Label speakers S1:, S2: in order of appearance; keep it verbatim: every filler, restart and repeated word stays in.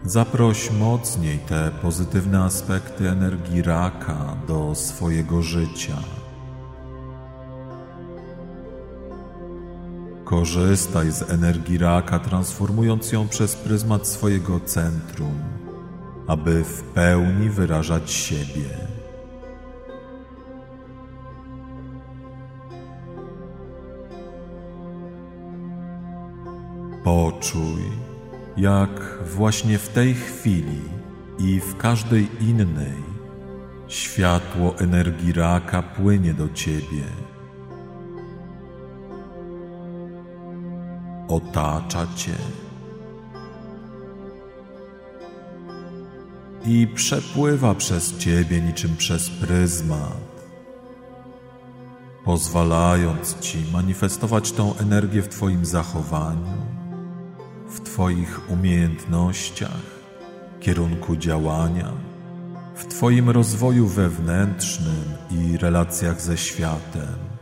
S1: Zaproś mocniej te pozytywne aspekty energii raka do swojego życia. Korzystaj z energii raka, transformując ją przez pryzmat swojego centrum, aby w pełni wyrażać siebie. Poczuj, jak właśnie w tej chwili i w każdej innej światło energii raka płynie do ciebie. Otacza cię i przepływa przez ciebie niczym przez pryzmat, pozwalając ci manifestować tą energię w twoim zachowaniu, w twoich umiejętnościach, kierunku działania, w twoim rozwoju wewnętrznym i relacjach ze światem.